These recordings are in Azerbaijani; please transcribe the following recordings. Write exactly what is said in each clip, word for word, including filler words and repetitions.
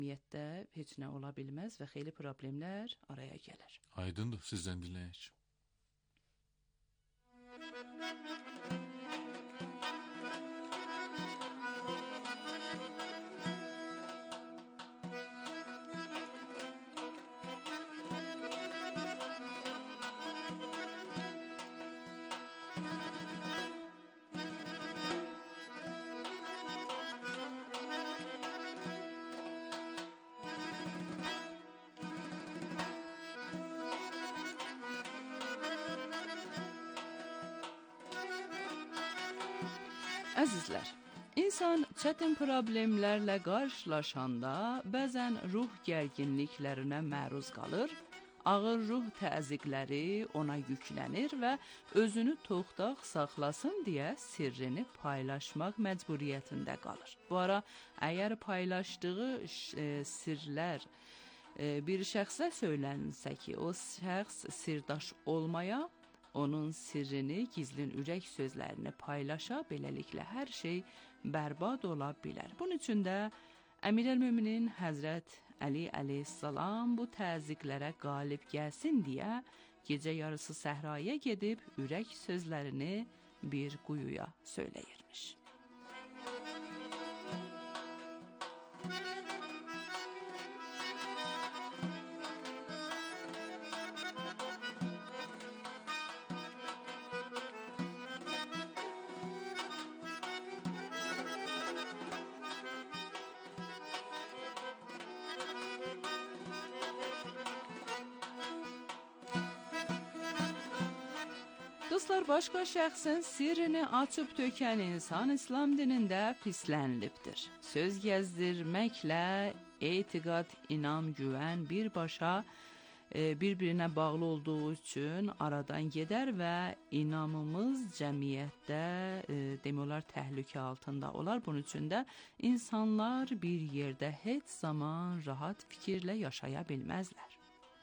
Cəmiyyətdə heç nə ola bilməz və xeyli problemlər araya gəlir. Aydındır, sizdən dinləyək. Əzizlər, insan çətin problemlərlə qarşılaşanda bəzən ruh gərginliklərinə məruz qalır, ağır ruh təzyiqləri ona yüklənir və özünü toxtaq saxlasın deyə sirrini paylaşmaq məcburiyyətində qalır. Bu ara əgər paylaşdığı e, sirlər e, bir şəxsə söylənsə ki, o şəxs sirdaş olmaya, onun sirrini, gizlin ürək sözlərini paylaşa, beləliklə hər şey bərbad ola bilər. Bunun üçün də Əmir-əl-Möminin Həzrət Əli əleyhissalam bu təzyiqlərə qalib gəlsin deyə gecə yarısı səhraya gedib ürək sözlərini bir quyuya söyləyirmiş. Dostlar, başqa şəxsin sirrini açıb tökən insan İslam dinində pislənilibdir. Söz gəzdirməklə etiqad, inam, güvən birbaşa e, bir-birinə bağlı olduğu üçün aradan gedər və inamımız cəmiyyətdə e, demək olar təhlükə altında olar. Bunun üçün də insanlar bir yerdə heç zaman rahat fikirlə yaşaya bilməzlər.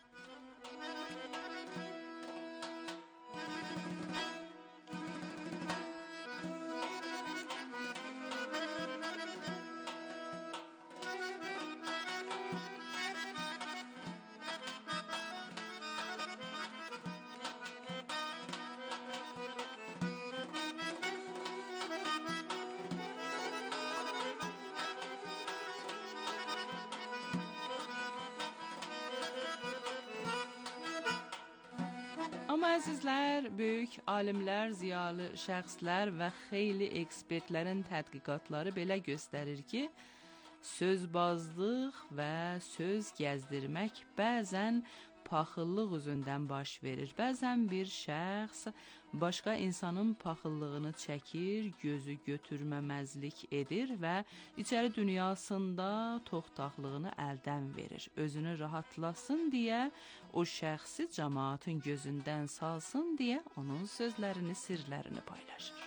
Amma əzizlər, böyük alimlər, ziyalı şəxslər və xeyli ekspertlərin tədqiqatları belə göstərir ki, sözbazlıq və söz gəzdirmək bəzən paxıllıq üzündən baş verir. Bəzən bir şəxs başqa insanın paxıllığını çəkir, gözü götürməməzlik edir və içəri dünyasında toxtaqlığını əldən verir. Özünü rahatlasın deyə, o şəxsi cəmaatın gözündən salsın deyə onun sözlərini, sirlərini paylaşır.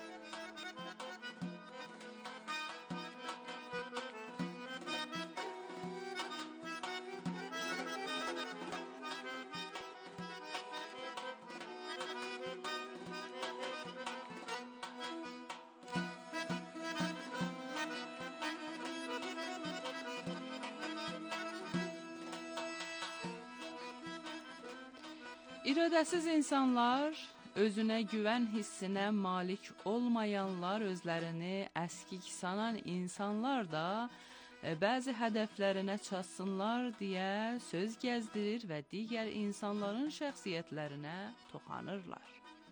İradəsiz insanlar, özünə güvən hissinə malik olmayanlar, özlərini əskik sanan insanlar da bəzi hədəflərinə çatsınlar deyə söz gəzdirir və digər insanların şəxsiyyətlərinə toxanırlar.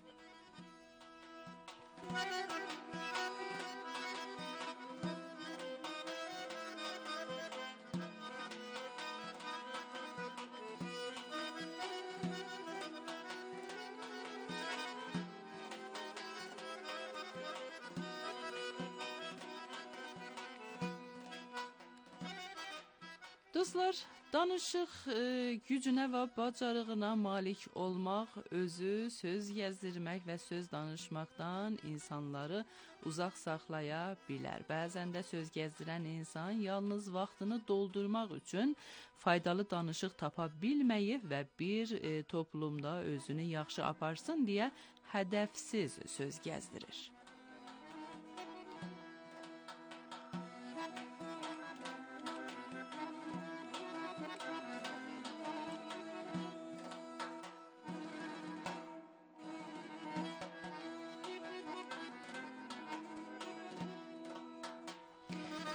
Dostlar, danışıq e, gücünə və bacarığına malik olmaq, özü söz gəzdirmək və söz danışmaqdan insanları uzaq saxlaya bilər. Bəzən də söz gəzdirən insan yalnız vaxtını doldurmaq üçün faydalı danışıq tapa bilməyib və bir e, toplumda özünü yaxşı aparsın deyə hədəfsiz söz gəzdirir.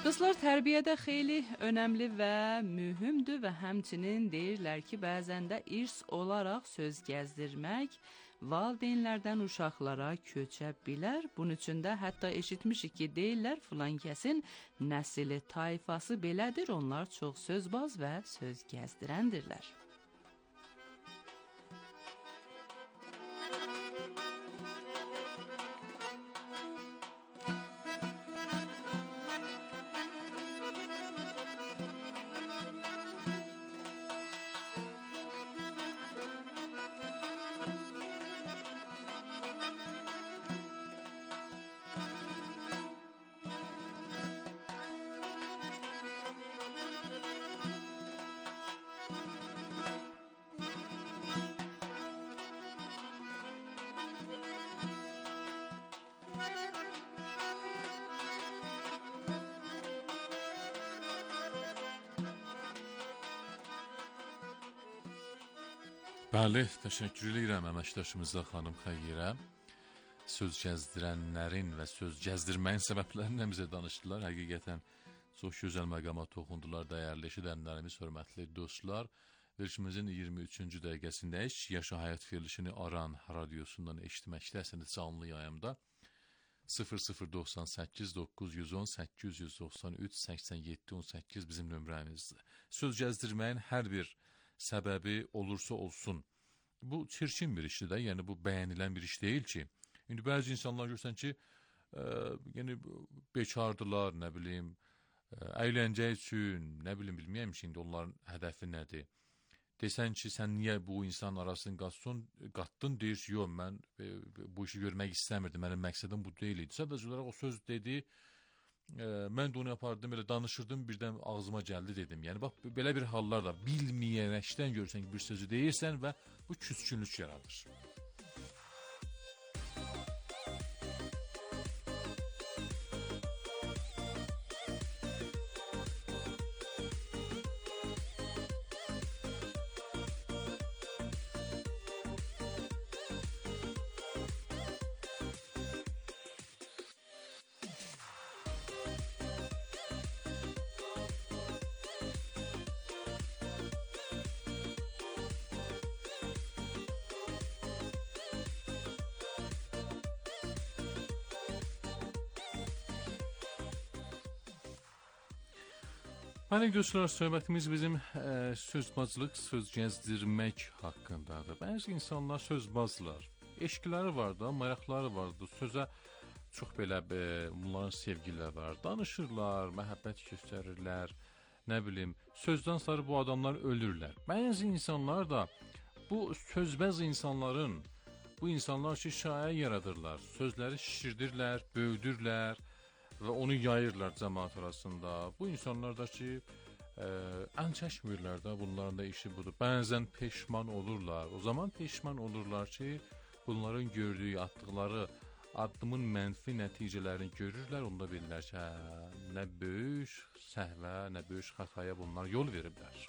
Dostlar, tərbiyədə xeyli önəmli və mühümdür və həmçinin deyirlər ki, bəzən də irs olaraq söz gəzdirmək valideynlərdən uşaqlara köçə bilər. Bunun üçün də hətta eşitmişik ki, deyirlər filan kəsin nəsli, tayfası belədir, onlar çox sözbaz və söz gəzdirəndirlər. Bəli, təşəkkür edirəm əməkdaşımıza, xanım Xəyrə. Söz gəzdirənlərin və söz gəzdirməyin səbəblərindən bizə danışdılar. Həqiqətən çox gözəl məqama toxundular, dəyərli eşidənlərimiz, hörmətli dostlar. Verilişimizin iyirmi üçüncü dəqiqəsindəyik. Yaşa Həyat verilişini Aran radiosundan eşitməkdəsiniz canlı yayımda. sıfır sıfır doxsan səkkiz doqquz yüz on səkkiz yüz doxsan üç səksən yeddi on səkkiz bizim nömrəmizdir. Söz gəzdirməyin hər bir səbəbi olursa olsun, bu çirkin bir işdir də, yəni bu bəyənilən bir iş deyil ki. İndi bəzi insanlar görsən ki, e, yəni bekardılar, nə bilim, e, əyləncə üçün, nə bilim, bilməyəm ki, indi onların hədəfi nədir? Desən ki, sən niyə bu insan arasını qatdın, qatdın deyirsən, yox, mən e, bu işi görmək istəmirdim, mənim məqsədim bu deyil idi. Sadəcə olaraq o söz dedi, e, mən də onu yapardım, elə danışırdım, birdən ağzıma gəldi dedim. Yəni, bax, belə bir hallar da bilməyənəkdən görsən ki, bir sözü deyirsən və bu küskünlük yaradır. Mənim dostlar, söhbətimiz bizim ə, sözbazlıq, söz gəzdirmək haqqındadır. Bəzi insanlar sözbazlar, eşqləri var da, maraqları var da, sözə çox belə ə, bunların sevgiləri var. Danışırlar, məhəbbət göstərirlər, nə bilim, sözdən sonra bu adamlar ölürlər. Bəzi insanlar da bu sözbəz insanların, bu insanlar ki, şayə yaradırlar, sözləri şişirdirlər, böyüdürlər və onu yayırlar cəmaat arasında. Bu insanlar da ki, ə, ən çəkmirlər də, bunların da işi budur. Bəzən peşman olurlar. O zaman peşman olurlar ki, bunların gördüyü, atdıqları addımın mənfi nəticələrini görürlər. Onda bilirlər ki, hə, nə böyük səhvə, nə böyük xətaya bunlar yol veriblər.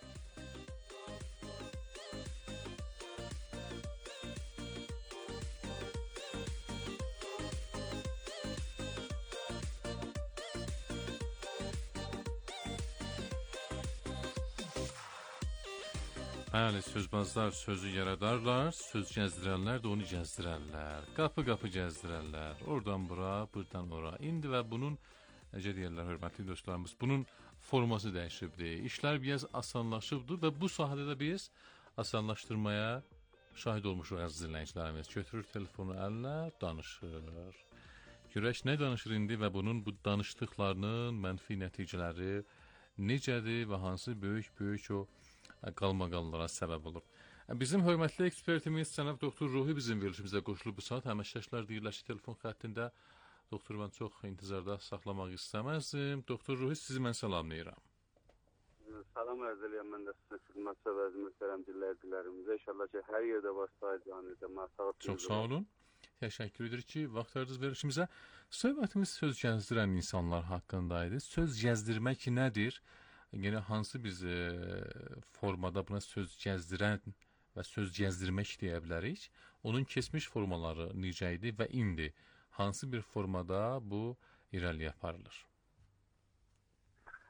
Bəli, sözbazlar sözü yaradarlar, söz gəzdirənlər də onu gəzdirərlər. Qapı-qapı gəzdirərlər, oradan bura, buradan ora. İndi və bunun, necə deyərlər, hörmətli dostlarımız, bunun forması dəyişibdir. İşlər biraz asanlaşıbdır və bu sahədə də biz asanlaşdırmaya şahid olmuşuq əziz dinləyicilərimiz. Götürür telefonu əlinə, danışır. Görək nə danışır indi və bunun bu danışdıqlarının mənfi nəticələri necədir və hansı böyük-böyük o qalmaqallara səbəb olur. Bizim hörmətli ekspertimiz cənab doktor Ruhi bizim verilişimizə qoşulub bu saat. Əməkdaşlar deyirlər ki, telefon xəttində doktor mən çox intizarda saxlamaq istəməzdim. Doktor Ruhi, sizi mən salamlayıram. Salam ərz eləyəm, mən də sizin xidmətçi vəzi möhtərəm dinləyicilərimizə. İnşallah ki, hər yerdə vasitələrdə məsləhət. Çox sağ olun. Təşəkkür edirik ki, vaxt ayırdınız verilişimizə. Söhbətimiz söz gəzdirən insanlar haqqındaydı. Söz gəzdirmək nədir? Yəni, hansı biz e, formada buna söz gəzdirən və söz gəzdirmək deyə bilərik? Onun keçmiş formaları necə idi və indi hansı bir formada bu irəliyə aparılır?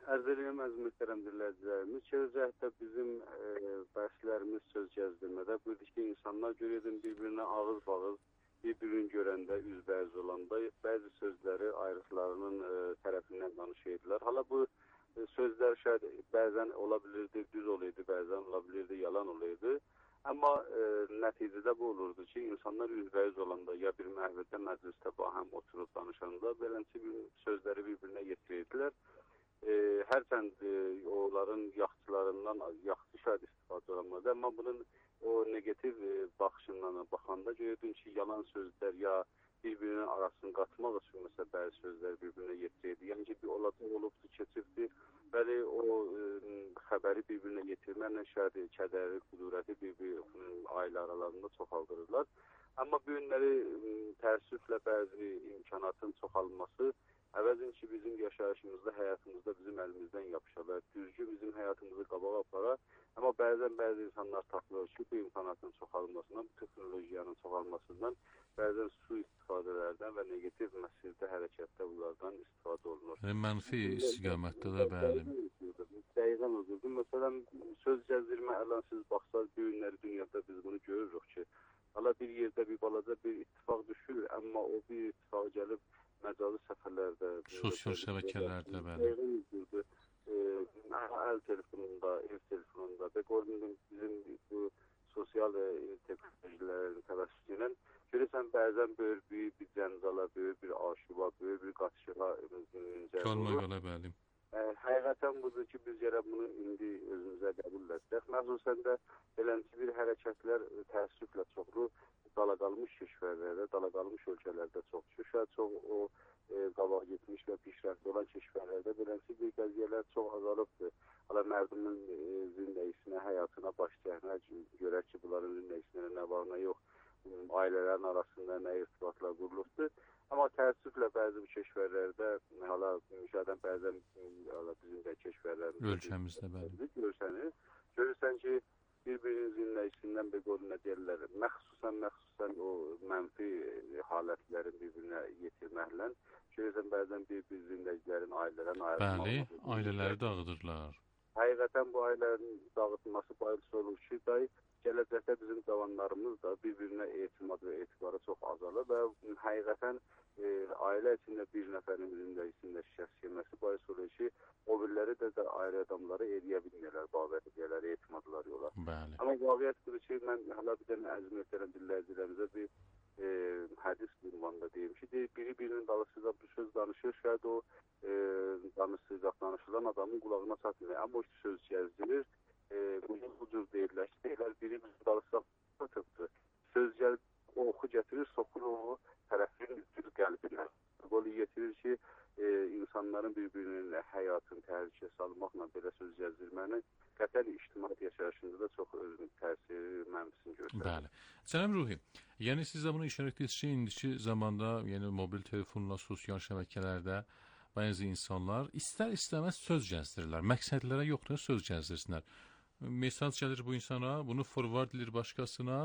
Ərz edirəm əziz möhtərəm dinləyicilərimiz. Şəhərdə bizim e, bəhslərimiz söz gəzdirmədə buyurdu ki, insanlar görürdün bir-birinə ağız-bağız, bir-birini görəndə, üzbərz olanda bəzi sözləri ayrıqlarının e, tərəfindən danışırdılar. Hala bu e, sözlər şayad bəzən ola bilirdi, düz olaydı, bəzən ola bilirdi, yalan olaydı. Amma e, nəticədə bu olurdu ki, insanlar üzbəyiz olanda ya bir məhvədə, məclisdə bahəm oturub danışanda beləncə bir sözləri bir-birinə yetirirdilər. E, hərçənd e, onların yaxçılarından yaxçı şahid istifadə olunmadı. Amma bunun o negativ e, baxışından baxanda görürdün ki, yalan sözlər ya bir-birinin arasını qatmaq üçün məsələn bəzi sözlər bir-birinə yetirirdi. Yəni ki, bir olacaq olubdu, keçibdi. Bəli, o e, xəbəri bir-birinə yetirməklə şahid kədəri, qudurəti bir-bir ailə aralarında çoxaldırırlar. Amma bu günləri təəssüflə bəzi imkanatın çoxalması əvəzin ki, bizim yaşayışımızda, həyatımızda bizim əlimizdən yapışa və düzgün bizim həyatımızı qabağa apara. Amma bəzən bəzi insanlar tapılır ki, bu imkanatın çoxalmasından, bu texnologiyanın çoxalmasından, bəzən su istifadələrdən və negativ məsirdə, hərəkətdə bunlardan istifadə olunur. Yəni, mənfi istiqamətdə də bəli. Dəqiqən özürdür. Məsələn, söz gəzdirmə əlan siz baxsaz, bu günləri dünyada biz bunu görürük ki, hala bir yerdə bir balaca bir ittifaq düşür, amma o bir ittifaq gəlib məcalı səfərlərdə, sosial şəbəkələrdə bəli. E, əl telefonunda, ev telefonunda və bizim bu sosial teknolojilərin təvəssütü ilə görürsən bəzən böyük bir cəncala, böyük bir aşuba, böyük bir qatışığa qalma qala bəli. Ə, həqiqətən budur ki, biz gərək bunu indi özümüzə qəbul edək. Məxsusən də beləncə bir hərəkətlər təəssüflə çoxlu dalaqalmış keşvərlərdə, dalaqalmış ölkələrdə çox düşür. Çox o e, qabaq getmiş və pişrəftli olan keşvərlərdə beləncə bir qəziyyələr çox azalıbdır. Hala mərdumun e, zindəyisinə, həyatına baş çəkmək görək ki, bunların zindəyisinə nə var, nə yox, ailələrin arasında nə irtibatlar qurulubdur. Amma təəssüflə bəzi bu keşvərlərdə, hala müşahidən bəzən hala bizim də keşvərlərimiz ölkəmizdə bəli. Görürsəniz, görürsən ki, bir-birinin zindəyisindən bir qoluna deyirlər, məxsusən, məxsusən o mənfi halətlərin bir-birinə yetirməklə, görürsən bəzən bir-bir zindəcilərin ailələrin ayrılmalı. Bəli, ailələri dağıdırlar. Həqiqətən bu ailələrin dağıtması bayılısı olur ki, bəy, gələcəkdə bizim cavanlarımız da bir-birinə etimad və etibarı çox azalır və həqiqətən e, ailə içində bir nəfərin zindəcisində şikəst yeməsi bayısı olur ki, o biriləri də, də ayrı adamları eləyə bilmirlər, babət edələr, etimadlar yola. Bəli. Amma vaqiət budur ki, mən hala bir dənə əziz möhtərəm dinləyicilərimizə bir e, hədis ünvanında deyim ki, deyir, biri birinin dalısıyla bir söz danışır, şayad o e, danışacaq, danışılan adamın qulağına çatmıyor. Amma o söz gəzdirir, e, bunu bu cür deyirlər ki, deyirlər, biri bizim dalısıyla çatıbdır. Söz gəlib, o oxu gətirir, soxur o tərəfin üstü qəlbinə. Qolu yetirir ki, e, insanların bir-birinin həyatını təhlükəyə salmaqla belə söz gəzdirməni qətən ictimaiyyət yaşayışında da çox özünün təsiri, mənfisini göstərir. Bəli. Cənab Ruhi, yəni siz də bunu işarə etdiniz ki, indiki zamanda, yəni mobil telefonla, sosial şəbəkələrdə bəzi insanlar istər-istəməz söz gəzdirirlər. Məqsədlərə yoxdur, söz gəzdirsinlər. Mesaj gəlir bu insana, bunu forward edilir başqasına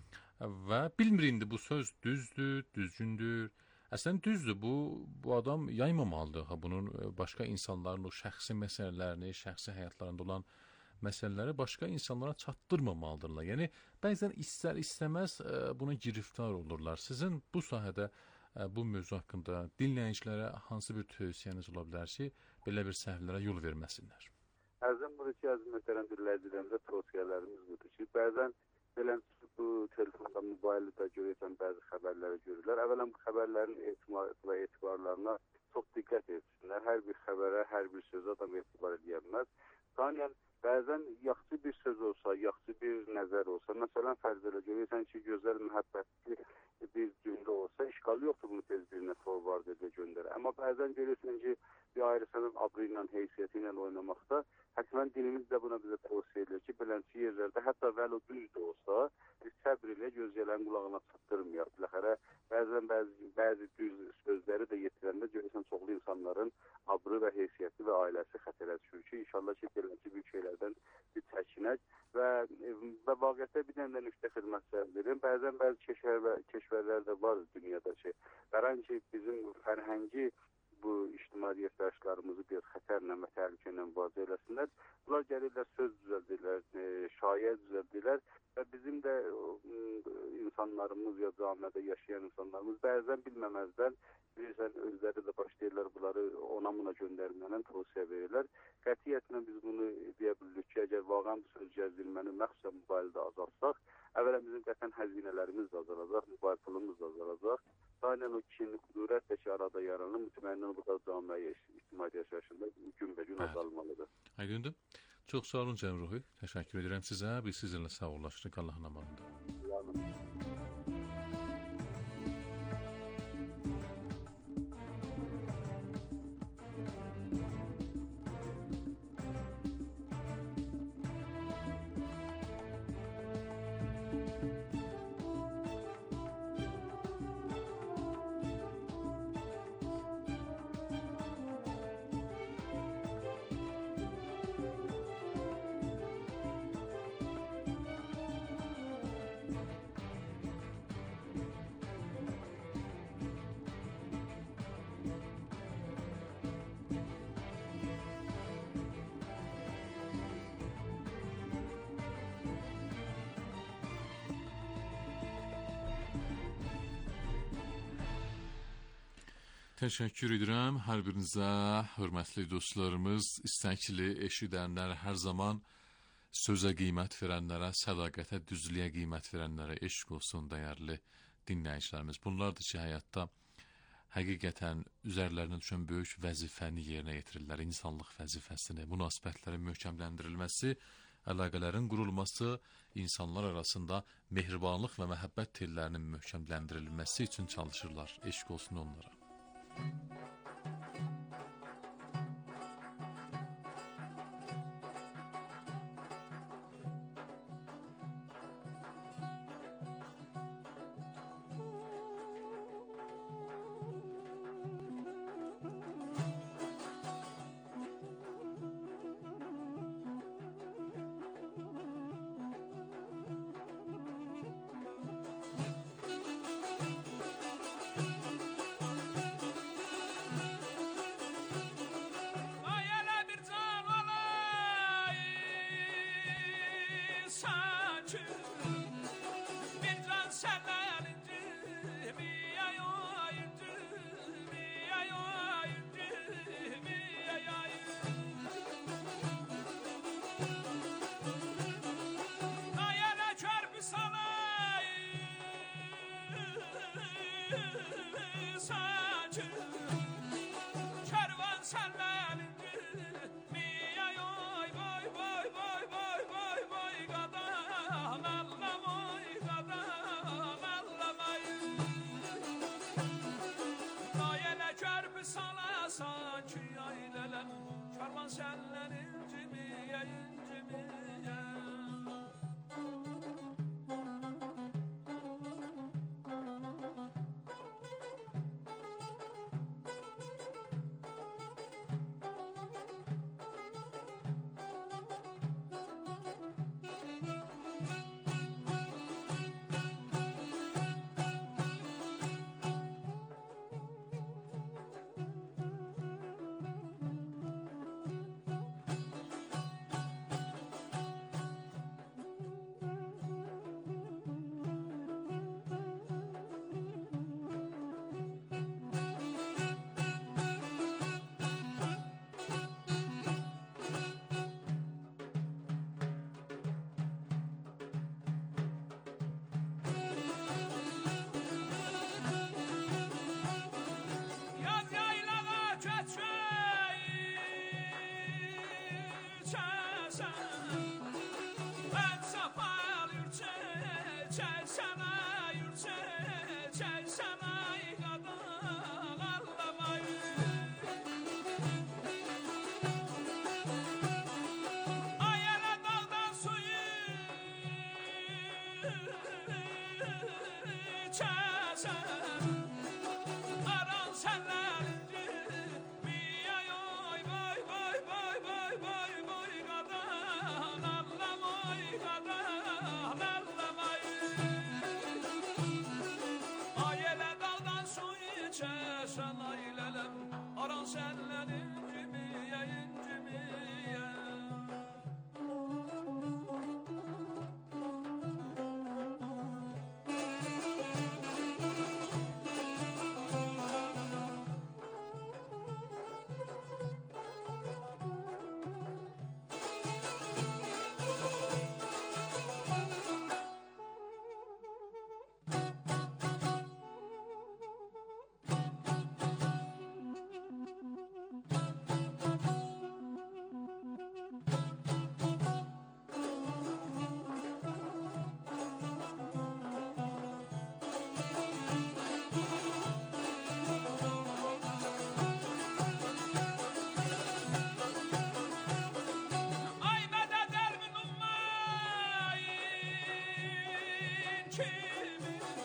və bilmir indi bu söz düzdür, düzgündür. Əslən düzdür, bu, bu adam yaymamalıdır. Ha, bunun başqa insanların o şəxsi məsələlərini, şəxsi həyatlarında olan məsələləri başqa insanlara çatdırmamalıdırlar. Yəni, bəzən istər-istəməz buna giriftar olurlar. Sizin bu sahədə, bu mövzu haqqında dinləyicilərə hansı bir tövsiyəniz ola bilər ki, belə bir səhvlərə yol verməsinlər? Əzəm budur ki, əzim möhtərəm dinləyicilərimizə tövsiyələrimiz budur ki, bəzən beləcə bu telefonda, mobildə görürsən bəzi xəbərləri görürlər. Əvvələn bu xəbərlərin etibar və etibarlarına çox diqqət etsinlər. Hər bir xəbərə, hər bir sözə adam etibar edə bilməz. Saniyən bəzən yaxşı bir söz olsa, yaxşı bir nəzər olsa, məsələn fərz elə görürsən ki, gözəl, məhəbbətli bir cümlə olsa, işğal yoxdur bunu tez birinə forward edə göndərə. Amma bəzən görürsən ki, bir ayrısının abrı ilə, heysiyyəti ilə oynamaqda, hətta dilimiz də buna bizə tövsiyə edir ki, belənçi yerlərdə, hətta vəl o düz də olsa, biz səbr ilə gözləyən qulağına çatdırmayaq. Biləxərə, bəzən bəzi, bəzi düz sözləri də yetirəndə görürsən çoxlu insanların abrı və heysiyyəti və ailəsi xətərə düşür ki, inşallah ki, belənçi bir şeylərdən bir çəkinək və, və vaqiətdə bir dənə də nüftə xidmət səhvdirim. Bəzən bəzi keşvər və, keşvərlər də var dünyada ki, qaran ki, bizim fərhəngi bu ictimaiyyət yaşlarımızı bir xətərlə və təhlükə ilə mübarizə eləsinlər. Bunlar gəlirlər, söz düzəldirlər, e, şayiə düzəldirlər və bizim də e, insanlarımız ya camiədə yaşayan insanlarımız bəzən bilməməzdən bilirsən, özləri də başlayırlar bunları ona buna göndərməklə tövsiyə verirlər. Qətiyyətlə biz bunu deyə bilirik ki, əgər vaqan söz gəzdirməni məxsusən mobildə azaltsaq, əvvələn bizim qətlən həzinələrimiz də azalacaq, mobil pulumuz da azalacaq. Aynen o kişinin qudurətlə ki, arada yaranır, mütəmənnin bu da camiə ictimaiyyət yaşayışında gün-bə-gün azalmalıdır. Aydındır. Çox sağ olun Cəm Ruhi. Təşəkkür edirəm sizə. Biz sizinlə sağollaşırıq. Allahın amanında. Təşəkkür edirəm hər birinizə, hörmətli dostlarımız, istəkli eşidənlər, hər zaman sözə qiymət verənlərə, sədaqətə, düzlüyə qiymət verənlərə eşq olsun dəyərli dinləyicilərimiz. Bunlardır ki, həyatda həqiqətən üzərlərinə düşən böyük vəzifəni yerinə yetirirlər. İnsanlıq vəzifəsini, münasibətlərin möhkəmləndirilməsi, əlaqələrin qurulması, insanlar arasında mehribanlıq və məhəbbət tellərinin möhkəmləndirilməsi üçün çalışırlar. Eşq olsun onlara.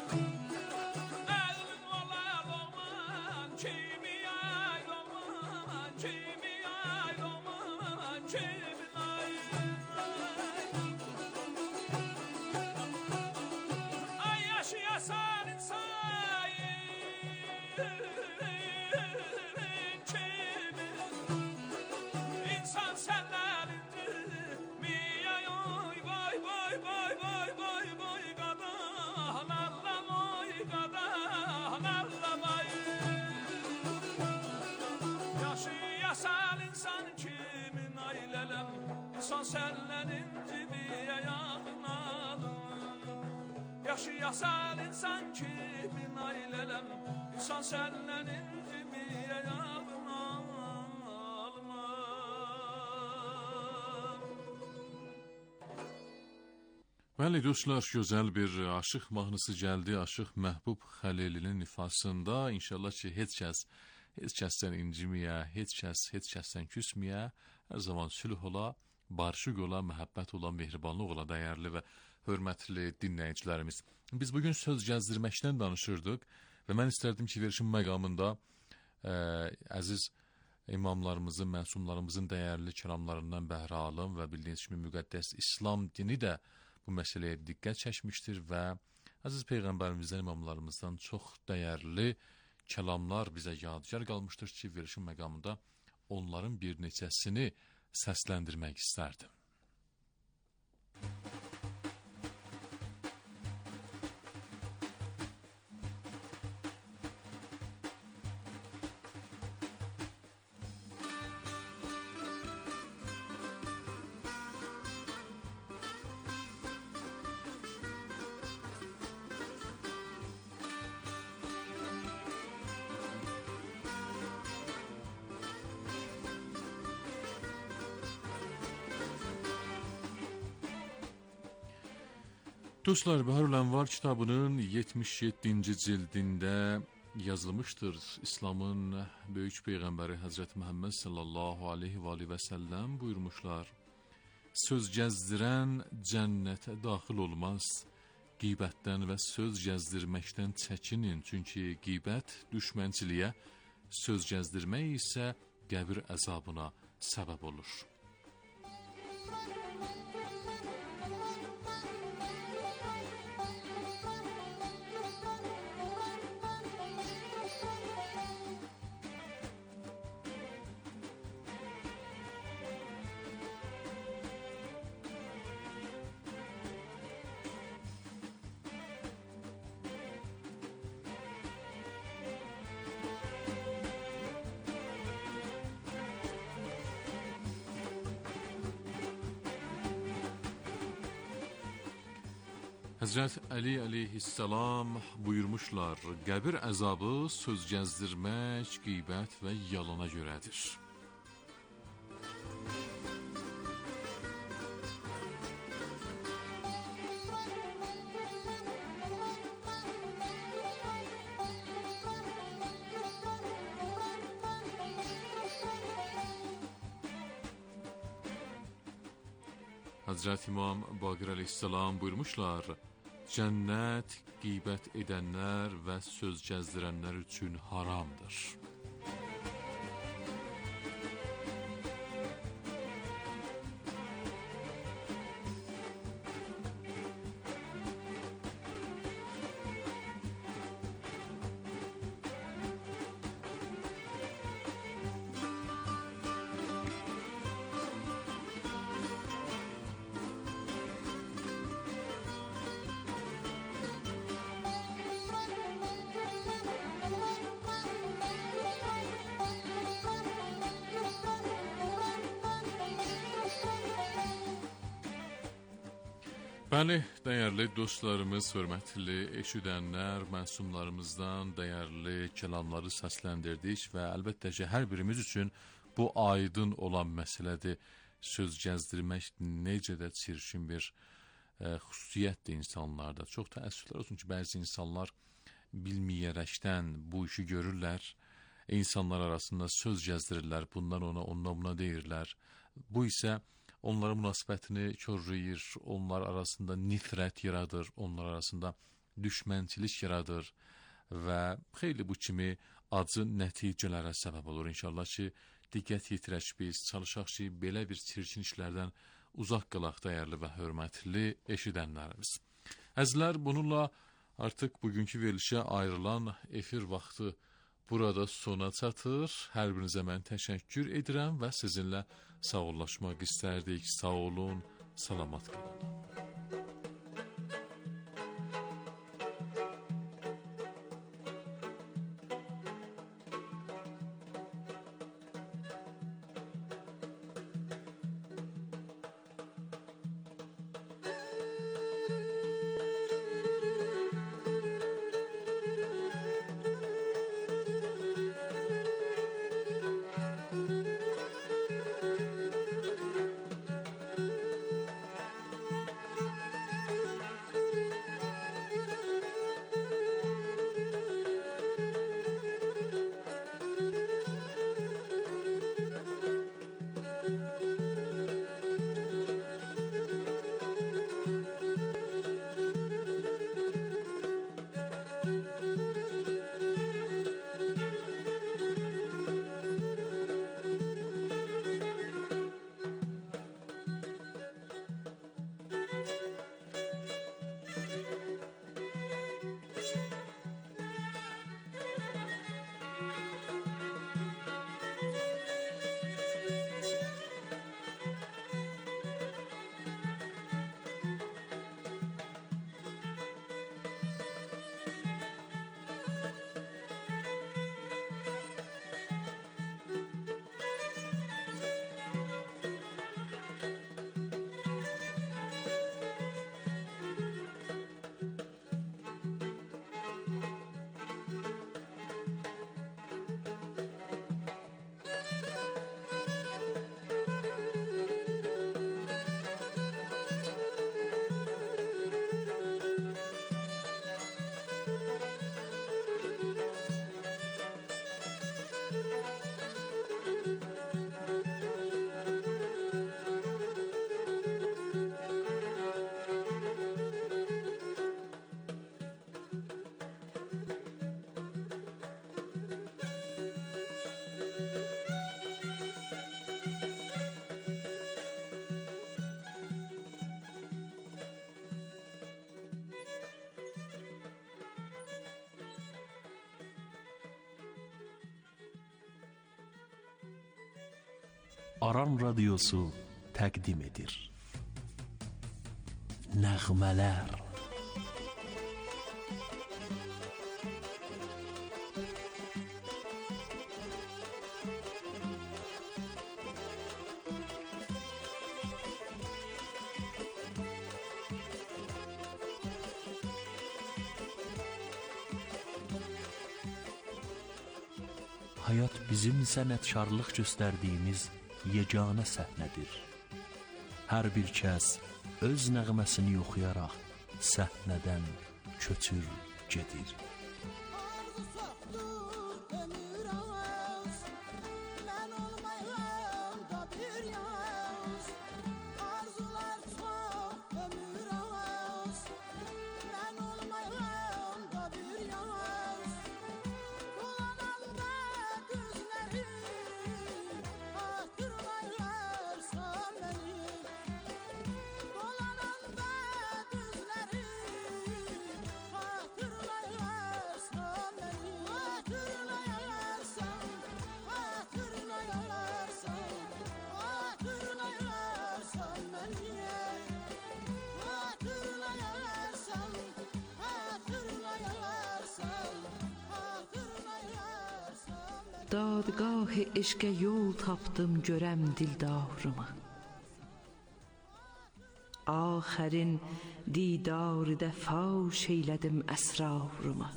İnsan senden incidiye yağnalı. Yaşayasal insan kimin ailelem. İnsan senden incidiye yağnalı. Bəli dostlar, gözəl bir aşıq mahnısı gəldi. Aşıq Məhbub Xəlilinin ifasında. İnşallah ki, heç kəs, heç kəsdən inciməyə, heç kəs, heç kəsdən küsməyə, hər zaman sülh ola, barışıq ola, məhəbbət ola, mehribanlıq ola, dəyərli və hörmətli dinləyicilərimiz. Biz bugün söz gəzdirməkdən danışırdıq və mən istərdim ki, verişin məqamında ə, əziz imamlarımızın, məsumlarımızın dəyərli kəlamlarından bəhrə alım və bildiyiniz kimi müqəddəs İslam dini də bu məsələyə diqqət çəkmişdir və əziz Peyğəmbərimizdən, imamlarımızdan çox dəyərli kəlamlar bizə yadigar qalmışdır ki, verişin məqamında onların bir neçəsini səsləndirmək istərdim. Dostlar, Bəharul Ənvar kitabının yetmiş yeddinci cildində yazılmışdır. İslamın böyük peyğəmbəri Həzrət Məhəmməd sallallahu aleyhi və aleyhi və səlləm buyurmuşlar. Söz gəzdirən cənnətə daxil olmaz. Qeybətdən və söz gəzdirməkdən çəkinin. Çünki qeybət düşmənçiliyə, söz gəzdirmək isə qəbir əzabına səbəb olur. Həzrət Əli əleyhissalam buyurmuşlar, qəbir əzabı söz gəzdirmək, qeybət və yalana görədir. Həzrət İmam Baqir əleyhissalam buyurmuşlar, cənnət qeybət edənlər və söz gəzdirənlər üçün haramdır. Bəli, dəyərli dostlarımız, hörmətli eşidənlər, məsumlarımızdan dəyərli kəlamları səsləndirdik və əlbəttə ki, hər birimiz üçün bu aydın olan məsələdir. Söz gəzdirmək necə də çirkin bir e, xüsusiyyətdir insanlarda. Çox təəssüflər olsun ki, bəzi insanlar bilməyərəkdən bu işi görürlər. İnsanlar arasında söz gəzdirirlər, bundan ona, ondan buna deyirlər. Bu isə onların münasibətini körləyir, onlar arasında nifrət yaradır, onlar arasında düşmənçilik yaradır və xeyli bu kimi acı nəticələrə səbəb olur. İnşallah ki, diqqət yetirək biz, çalışaq ki, belə bir çirkin işlərdən uzaq qalaq dəyərli və hörmətli eşidənlərimiz. Əzizlər, bununla artıq bugünkü verilişə ayrılan efir vaxtı burada sona çatır. Hər birinizə mən təşəkkür edirəm və sizinlə sağollaşmaq istərdik. Sağ olun, salamat qalın. Aran Radyosu təqdim edir. Nəğmələr. Hayat bizim sənətkarlıq göstərdiyimiz yeganə səhnədir. Hər bir kəs öz nəğməsini oxuyaraq səhnədən köçür gedir. Dadgah eşqə yol tapdım görəm dildarımı. Axərin didar-ı faş eylədim əsrarımı.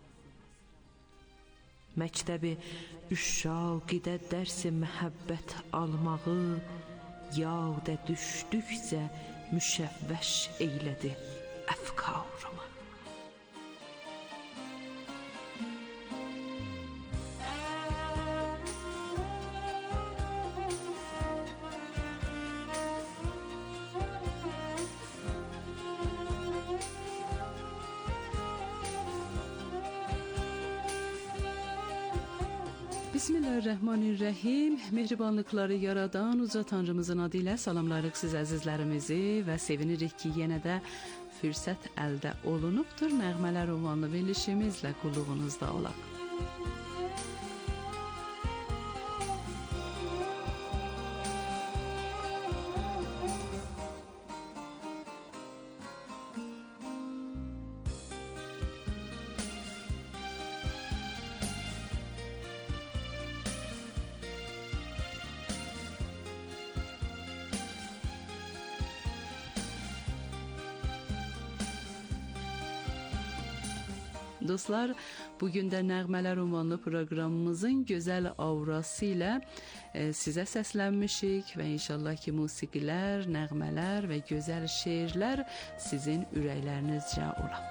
Məktəbi üşşaqidə dərs-i məhəbbət almağı yadə düşdükcə müşəvvəş eylədi əfkarımı. Bismillahirrahmanirrahim. Mehribanlıqları yaradan uca Tanrımızın adı ilə salamlarıq siz əzizlərimizi və sevinirik ki, yenə də fürsət əldə olunubdur. Nəğmələr ünvanlı verilişimizlə qulluğunuzda olaq. Dostlar, bugün də Nəğmələr ünvanlı proqramımızın gözəl aurası ilə e, sizə səslənmişik və inşallah ki, musiqilər, nəğmələr və gözəl şeirlər sizin ürəklərinizcə ola.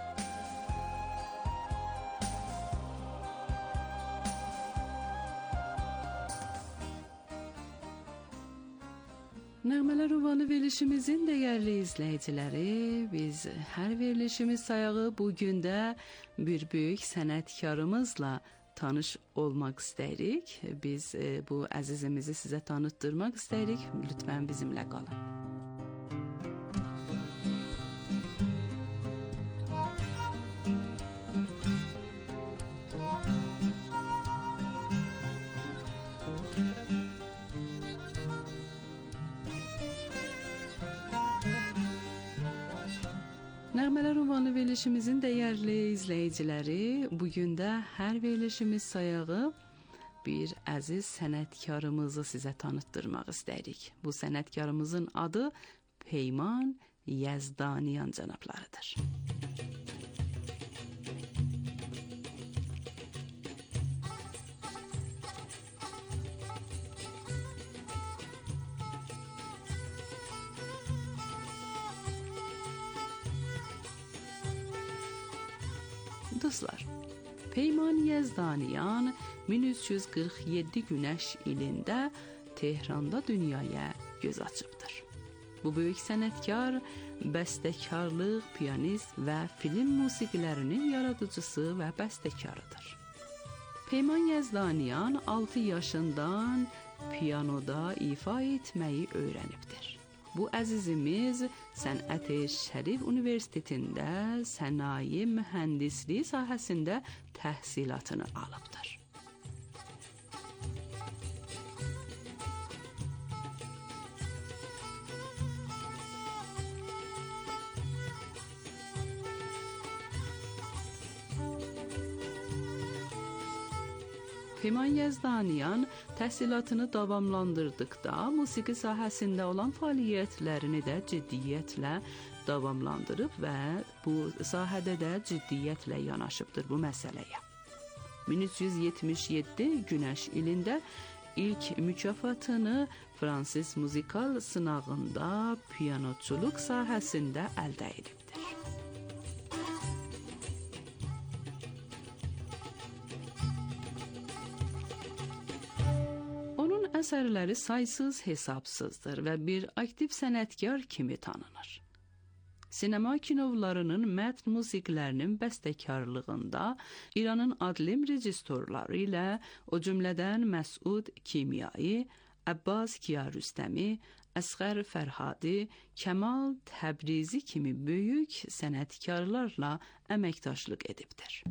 Nəğmələr ünvanlı verilişimizin dəyərli izləyiciləri, biz hər verilişimiz sayağı bugün də bir böyük sənətkarımızla tanış olmaq istəyirik. Biz e, bu əzizimizi sizə tanıtdırmaq istəyirik. Lütfən bizimlə qalın. Nəğmələr ünvanlı verilişimizin dəyərli izləyiciləri, bugün də hər verilişimiz sayağı bir əziz sənətkarımızı sizə tanıtdırmaq istəyirik. Bu sənətkarımızın adı Peyman Yezdaniyan cənablarıdır. Dostlar, Peyman Yezdaniyan min üç yüz qırx yeddi günəş ilində Tehranda dünyaya göz açıbdır. Bu böyük sənətkar, bəstəkarlıq, piyanist və film musiqilərinin yaradıcısı və bəstəkarıdır. Peyman Yezdaniyan altı yaşından piyanoda ifa etməyi öyrənibdir. Bu əzizimiz Sənət-i Şərif Universitetində sənaye mühəndisliyi sahəsində təhsilatını alıbdır. Peyman Yezdaniyan təhsilatını davamlandırdıqda musiqi sahəsində olan fəaliyyətlərini də ciddiyyətlə davamlandırıb və bu sahədə də ciddiyyətlə yanaşıbdır bu məsələyə. min üç yüz yetmiş yeddi günəş ilində ilk mükafatını Fransız muzikal sınağında piyanoçuluq sahəsində əldə edibdir. Əsərləri saysız hesabsızdır və bir aktiv sənətkar kimi tanınır. Sinema kinovlarının mətn musiqilərinin bəstəkarlığında İranın adlim rejissorları ilə, o cümlədən Məsud Kimyai, Abbas Kiarostami, Əsğər Fərhadi, Kəmal Təbrizi kimi böyük sənətkarlarla əməkdaşlıq edibdir.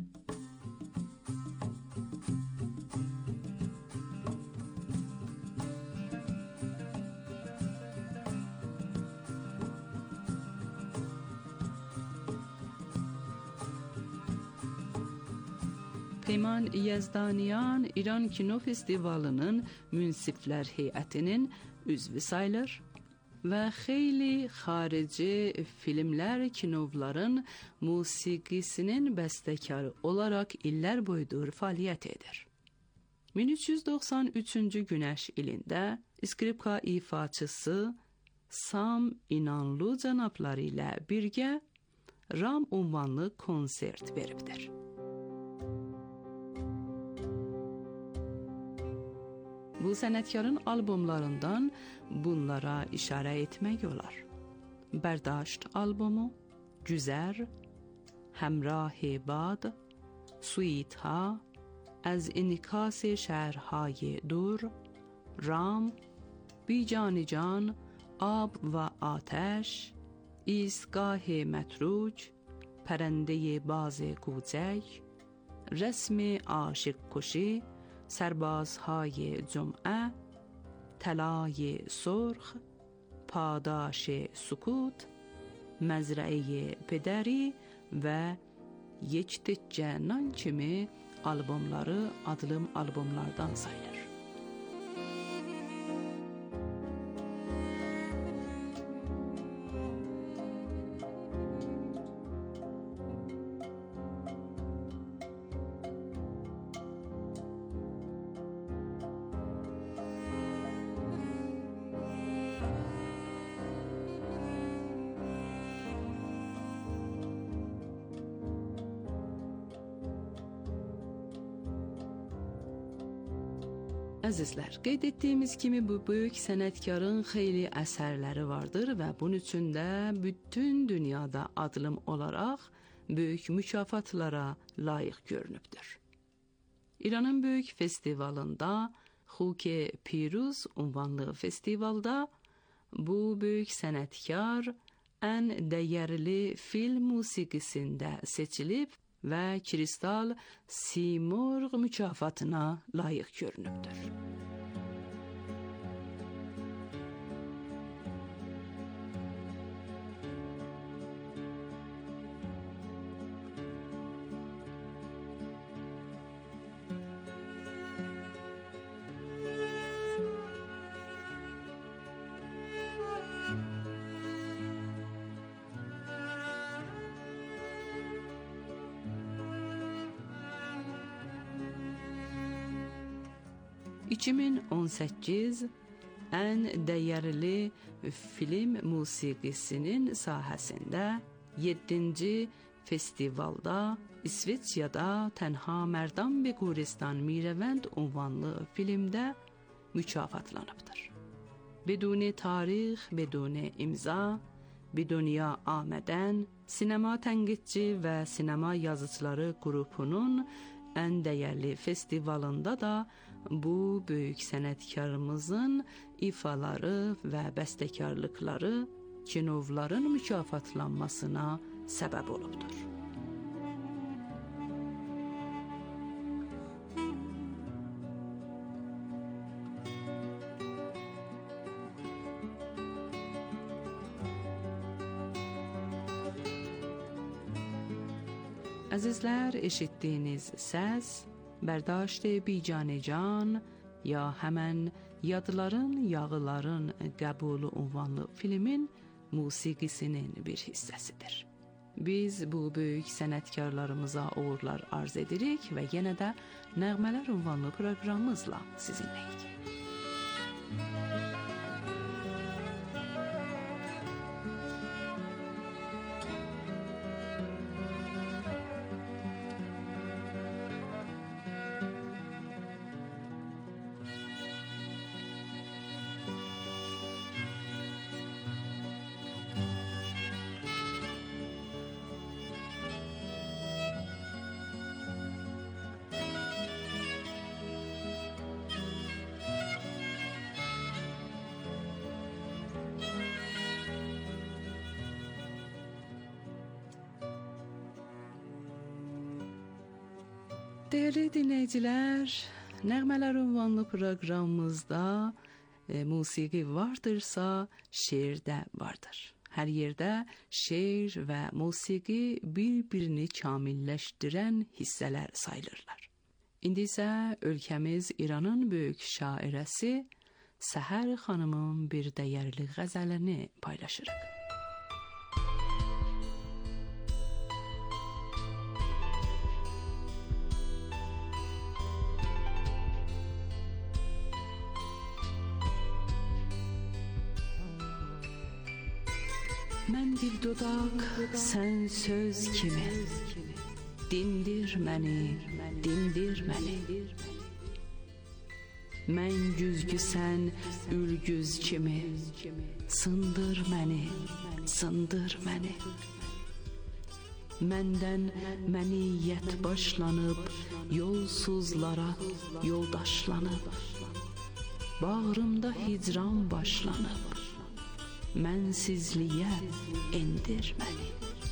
Peyman Yezdaniyan İran Kino Festivalının münsiflər heyətinin üzvü sayılır və xeyli xarici filmlər, kinovların musiqisinin bəstəkarı olaraq illər boyudur fəaliyyət edir. min üç yüz doxsan üçüncü günəş ilində skripka ifaçısı Sam İnanlı cənabları ilə birgə Ram ünvanlı konsert veribdir. Bu sənətkarın albomlarından bunlara işarə etmək olar. Berdaşt albomu, Güzər, Həmrah-i Bad, Suitha, از انعکاس شهرهای دور، رام، بیجان جان، آب و آتش، ایستگاه متروج، پرنده باز کوچک، رسم عاشق کشی، سربازهای جمعه، طلای سرخ، پاداش سکوت، مزرعه پدری ve Yekdikcə nan kimi albomları adlım albomlardan sayılır. Əzizlər, qeyd etdiyimiz kimi bu böyük sənətkarın xeyli əsərləri vardır və bunun üçün də bütün dünyada adlım olaraq böyük mükafatlara layiq görünübdür. İranın böyük festivalında, Xuke Piruz unvanlı festivalda bu böyük sənətkar ən dəyərli film musiqisində seçilib ve Kristal Simurg mükafatına layık görünübdür. iki min on səkkiz ən dəyərli film musiqisinin sahəsində yeddinci festivalda İsveçya'da Tənha Mərdan və Guristan Mirəvənd unvanlı filmdə mükafatlanıbdır. Beduni tarix, beduni imza, Beduniya Amədən sinema tənqidçi və sinema yazıçıları qrupunun ən dəyərli festivalında da bu böyük sənətkarımızın ifaları və bəstəkarlıqları kinovların mükafatlanmasına səbəb olubdur. Əzizlər, eşitdiyiniz səs Bərdاشت بیجان can ya həmən Yadların Yağıların Qəbulu unvanlı filmin musiqisinin bir hissəsidir. Biz bu böyük sənətkarlarımıza uğurlar arz edirik və yenə də Nəğmələr unvanlı proqramımızla sizinləyik. Değerli dinləyicilər, Nəğmələr unvanlı proqramımızda e, musiqi vardırsa, şeir də vardır. Hər yerdə şeir və musiqi bir-birini kamilləşdirən hissələr sayılırlar. İndi isə ölkəmiz İranın böyük şairəsi Səhər xanımın bir dəyərli qəzəlini paylaşırıq. Mən dil dodaq, sən söz kimi, dindir məni, dindir məni. Mən güzgü, sən ülgüz kimi, sındır məni, sındır məni. Məndən məniyyət başlanıb, yolsuzlara yoldaşlanıb. Bağrımda hicran başlanıb, mənsizliyə endir məni.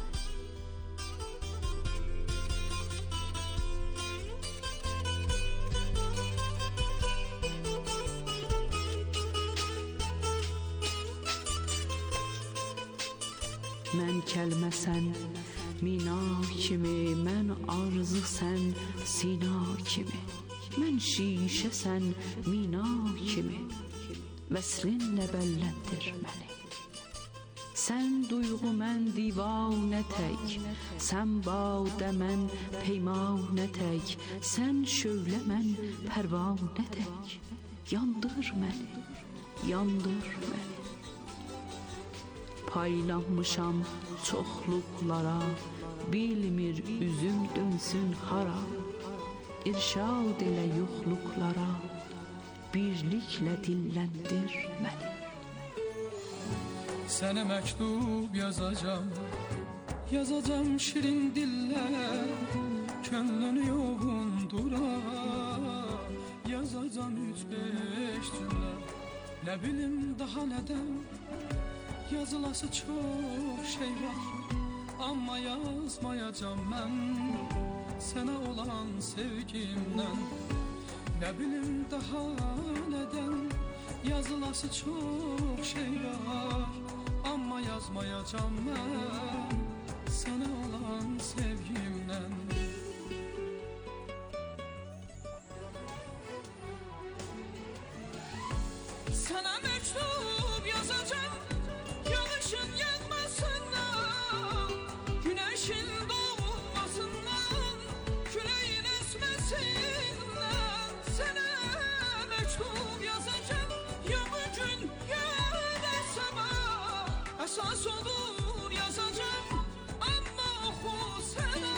Mən kəlmə sən mina kimi, mən arzu sən sina kimi, mən şişə sən mina kimi, vəslinlə bəlləndir məni. Sən duyğu mən divanə tək, sən bağda mən peymanə tək, sən şövlə mən pərvanə tək, yandır məni, yandır məni. Paylanmışam çoxluqlara, bilmir üzüm dönsün hara. İrşad elə yoxluqlara, birliklə dilləndir məni. Sənə məktub yazacam, yazacam şirin dillər, könlünü yoğundura, yazacam üç beş cümlə, nə bilim daha nədən. Yazılası çok şey var, ama yazmayacağım ben sana olan sevgimden. Ne bileyim daha neden. Yazılası çok şey var, ama yazmayacağım ben sana olan sevgimden. Sana mektup yazacağım, yağışın yağmasından, güneşin doğmasından, küleğin esmesinden. Sana mektup yazacağım, ya bugün ya da sabah. Esas olur yazacağım, ama oku sana.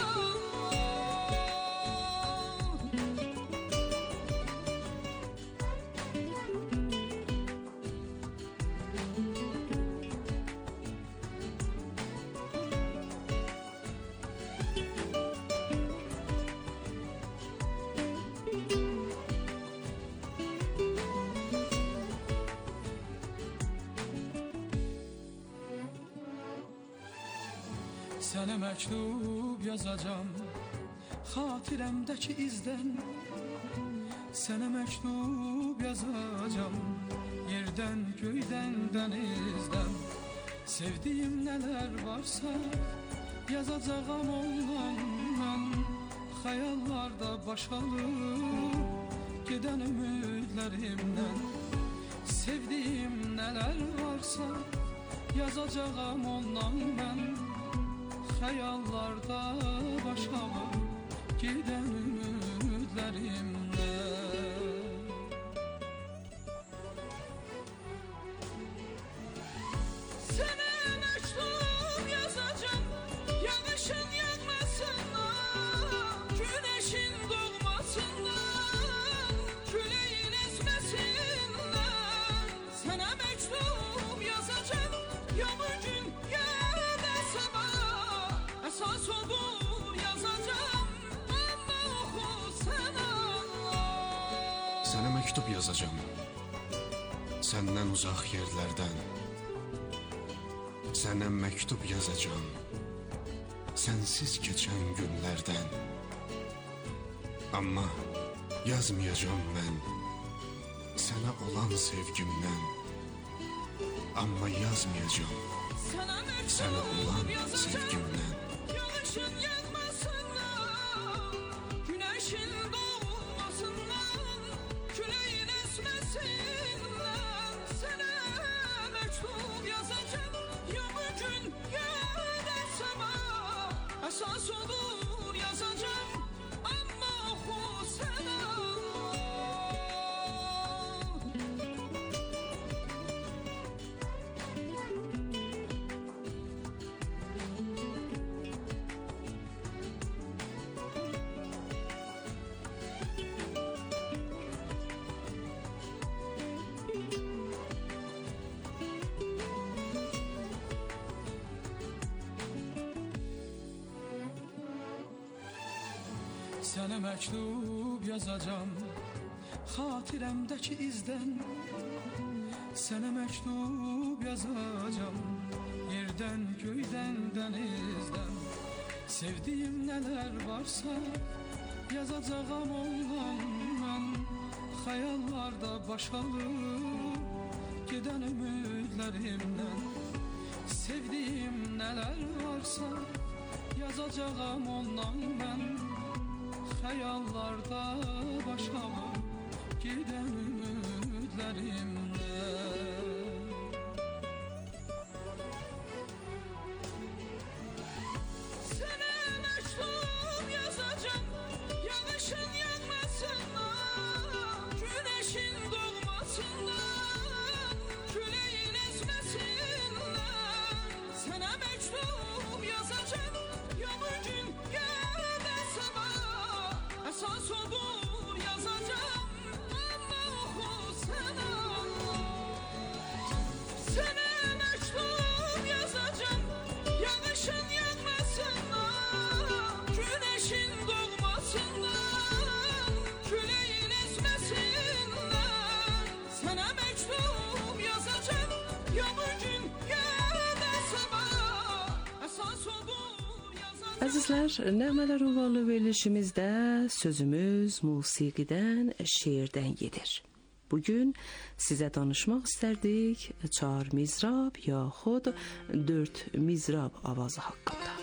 Sənə məktub yazacağım, xatirəmdəki izdən. Sənə məktub yazacağım, yerdən, göydən, dənizdən. Sevdiyim nələr varsa yazacağım ondan mən. Xəyallarda başalıb gedən ümidlərimdən. Sevdiyim nələr varsa yazacağım ondan mən. Xəyallarda başalıb gedən ümidlərimdən. Sənə məktub yazacağım, yağışın yağmasından, güneşin doğmasından, küleğin esmesindən. Sənə məktub yazacağım, ya bugün ya da sabah. Esas olur yazacağım, ama oku sana. Sənə məktub yazacağım, səndən uzaq yerlərdən. Sənə məktub yazacağım, sənsiz keçən günlərdən. Amma yazmayacağım mən sənə olan sevgimdən. Amma yazmayacağım sənə olan sevgimdən. Yağışın yağmasından, güneşin doğmasından, küleğin esmesinden. Sənə məktub yazacağım, ya bugün ya da sabah. Esas olur yazacağım, ama oku sana. Sənə məktub yazacam xatirəmdəki izdən. Sənə məktub yazacam yerdən, göydən, dənizdən. Sevdiyim nələr varsa yazacağam ondan mən. Xəyallarda başalıb gedən ümidlərimdən. Sevdiyim nələr varsa yazacağam ondan mən. Xəyallarda başalıb gedən ümidlərimdən. Sənə məktub yazacam yağışın yağmasından, güneşin doğmasından, küleyin esmesinden. Sənə məktub yazacam ya bugün ya da sabah. Esas olur yazacam ama oku sana. Sənə məktub yazacam yağışın yağmasından, güneşin doğmasından, küleyin esmesinden. Sənə məktub yazacam ya bugün ya da sabah. Esas olur yazacam. Əzizlər, Nəğmələr Uvalı verilişimizdə sözümüz musiqidən, şeirdən gedir. Bugün sizə danışmaq istərdik çar mizrab yaxud dörd mizrab avazı haqqında.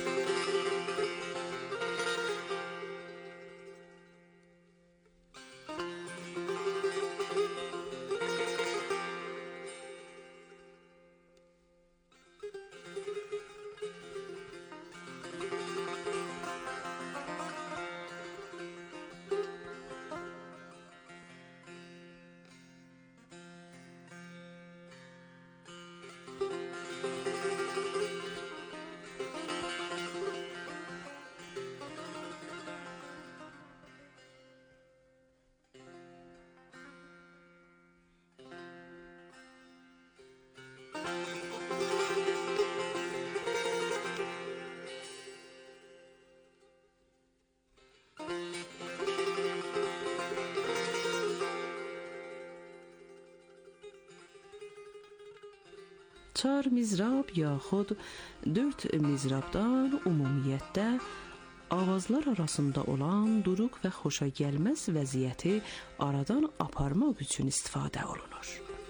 Çar mizrab yaxud dörd mizrabdan ümumiyyətdə avazlar arasında olan duruq və xoşa gəlməz vəziyyəti aradan aparmaq üçün istifadə olunur.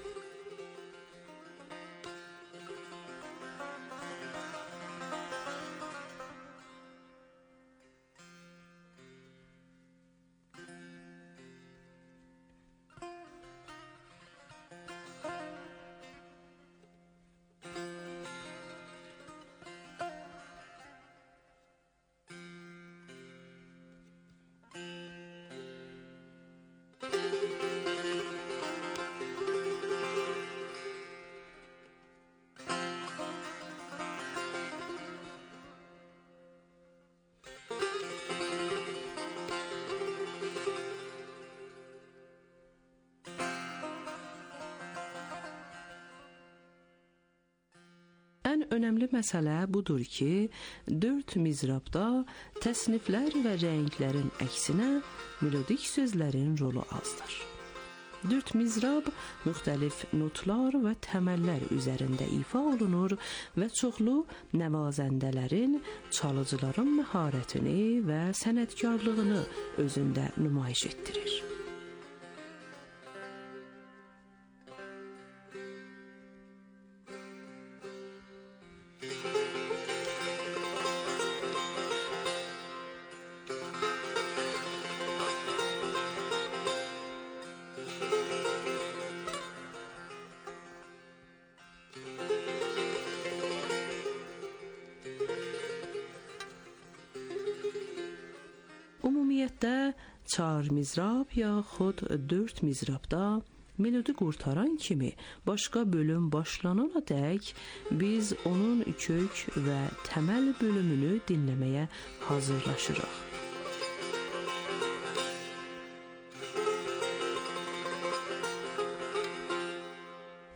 Ən önəmli məsələ budur ki, dörd mizrabda təsniflər və rənglərin əksinə melodik sözlərin rolu azdır. Dörd mizrab müxtəlif notlar və təməllər üzərində ifa olunur və çoxlu nəvazəndələrin, çalıcıların məharətini və sənətkarlığını özündə nümayiş etdirir. Ümumiyyətdə çar mizrab yaxud dörd mizrabda melodi qurtaran kimi başqa bölüm başlanana dək biz onun kök və təməl bölümünü dinləməyə hazırlaşırıq.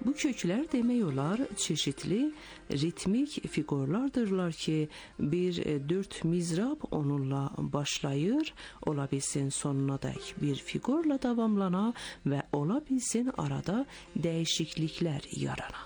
Bu köklər demək olar çeşitli ritmik fiqurlardırlar ki, bir dörd mizrab onunla başlayır, ola bilsin sonuna dək bir fiqurla davamlana və ola bilsin arada dəyişikliklər yarana.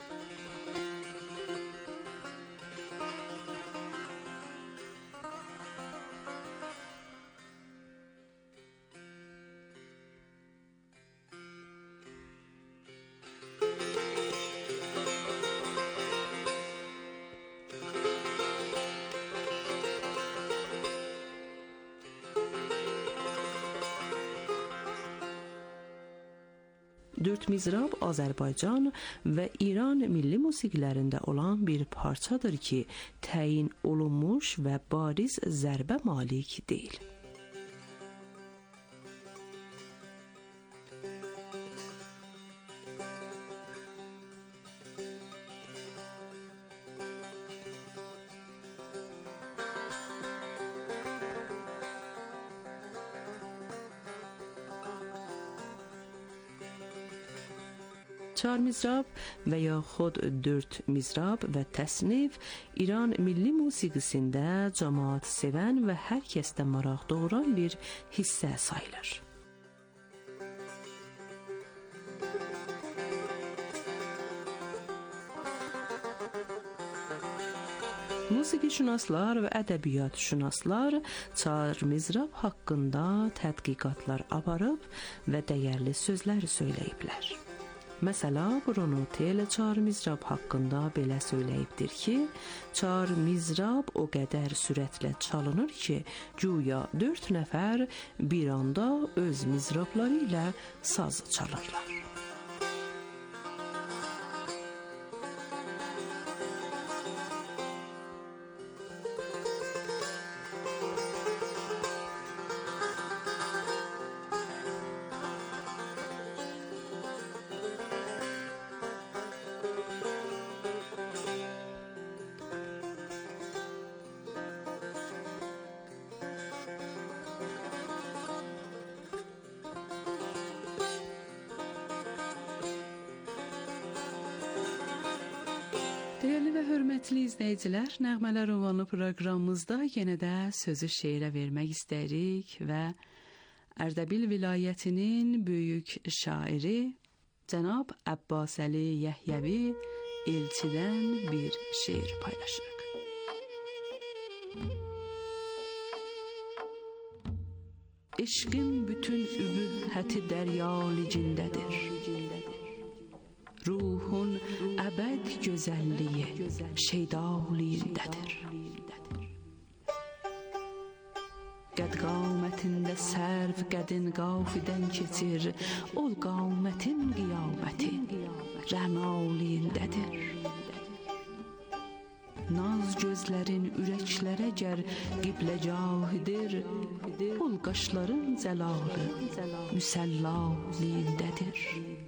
Dörd mizrab Azərbaycan və İran milli musiqilərində olan bir parçadır ki, təyin olunmuş və bariz zərbə malik deyil. Çar mizrab və yaxud dörd mizrab və təsnif İran milli musiqisində cəmaat sevən və hər kəsdə maraq doğuran bir hissə sayılır. Musiqişünaslar və ədəbiyyatşünaslar çar mizrab haqqında tədqiqatlar aparıb və dəyərli sözlər söyləyiblər. Məsələ, Bruno Tel çar mizrab haqqında belə söyləyibdir ki, çar mizrab o qədər sürətlə çalınır ki, güya dörd nəfər bir anda öz mizrabları ilə saz çalırlar. Dəyərli və hörmətli izləyicilər, Nəğmələr ünvanlı proqramımızda yenə də sözü şeirə vermək istəyirik və Ərdəbil vilayətinin böyük şairi cənab Əbbasəli Yəhyəvi Elçidən bir şeir paylaşırıq. Eşqin bütün übühəti dəryalicindədir. Ruhun əbəd gözəlliyi şeydaliyindədir. Qəd qamətində sərv qədin qafidən keçir, ol qamətin qiyaməti rəmaliyindədir. Naz gözlərin ürəklərə gər qibləcahidir, ol qaşların zəlalı müsəllaliyindədir.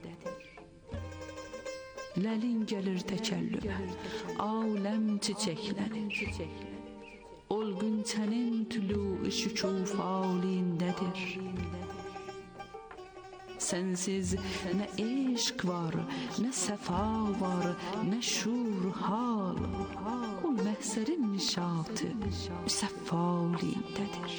Ləlin gəlir təkəllümə, aləm çiçəklənir. Ol günçənin tülü şükuf alindədir. Sənsiz nə eşq var, nə səfa var, nə şur hal. O məhsərin nişatı müsəffalindədir.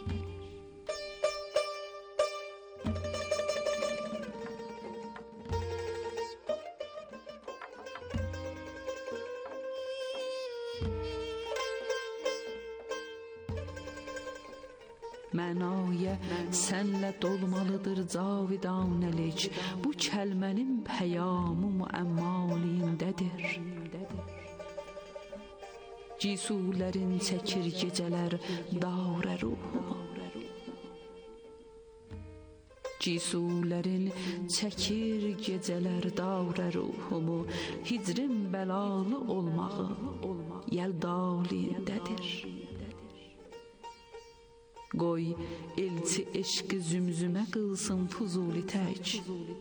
Mənaya sənlə dolmalıdır cavidanəlik, bu kəlmənin pəyamı müəmmalindədir. Cisulərin çəkir gecələr davrə ruhumu. Cisulərin çəkir gecələr davrə ruhumu, hicrin bəlalı olmağı yəldalindədir. Qoy elçi eşqi zümzümə qılsın Fuzuli tək.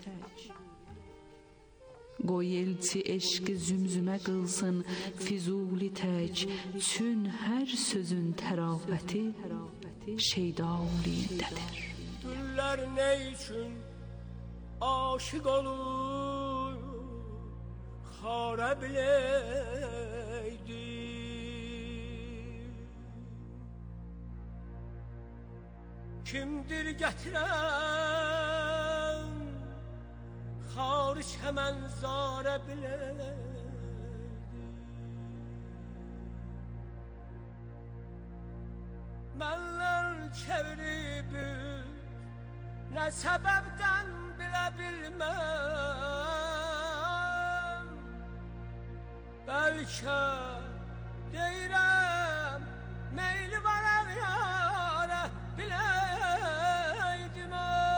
Qoy elçi eşqi zümzümə qılsın Füzuli tək. Çün hər sözün tərafəti şeydaliyindədir. Düllər nə üçün aşıq olur? xara biləydi. Kimdir gətirən xariç həmən zara biləydi. Mənlər çevirib nə səbəbdən bilə bilməm. Bəlkə deyirəm meyli var əğyara biləydim.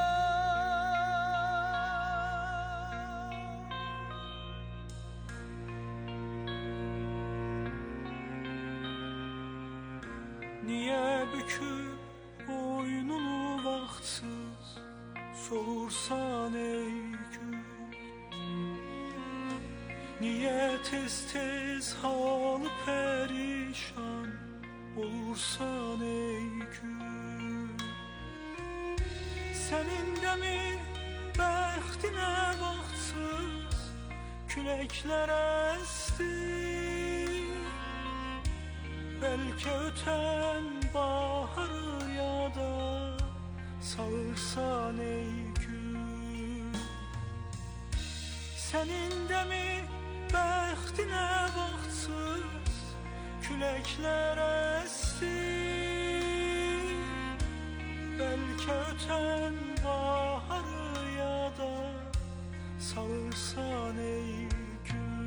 Niyə büküb boynunu vaxtsız soğursan ey gün? Niyə tez-tez halı pərişan olursan ey gün? Sənin də mi bəxtinə vaxtsız küləklər əsdi? Bəlkə ötən baharı yada salırsan ey gün. Sənin də mi bəxtinə vaxtsız küləklər əsdi? Bəlkə ötən baharı yada salırsan ey gün.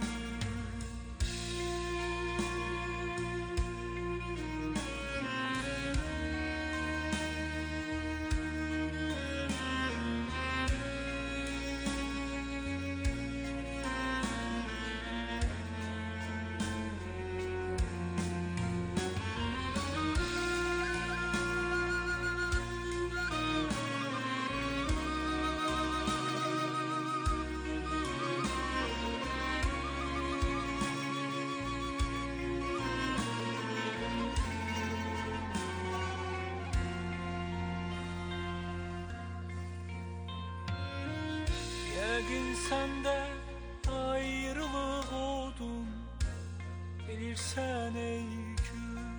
Yəqin səndə ayrılıq odun bilirsən ey gün.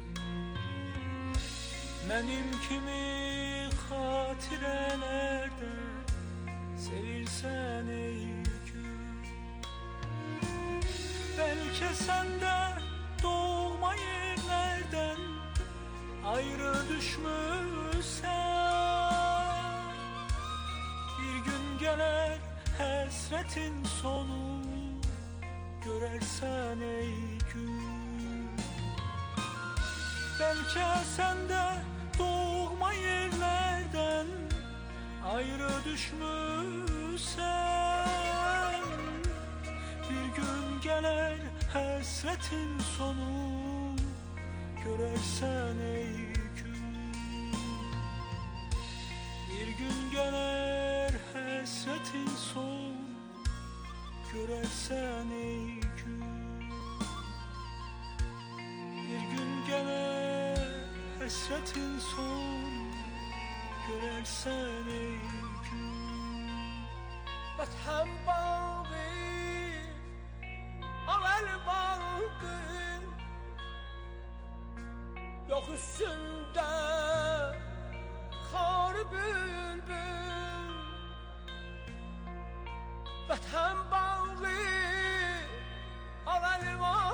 Mənim kimi xatirələrdə sevilsən ey gün. Bəlkə səndə doğma yerlərdən ayrı düşmüşsən. Bir gün gələr həsrətin sonu görərsən ey gün. Bəlkə səndə doğma yerlərdən ayrı düşmüşsən. Bir gün gələr həsrətin sonu görərsən ey gün. Bir gün gələr həsrətin son görərsən ey gün. Bir gün gələr həsrətin son görərsən ey gün. Vətən bağı, avel bağı, yok üstündə xar bülbül. Vətən bağı, avel bağı,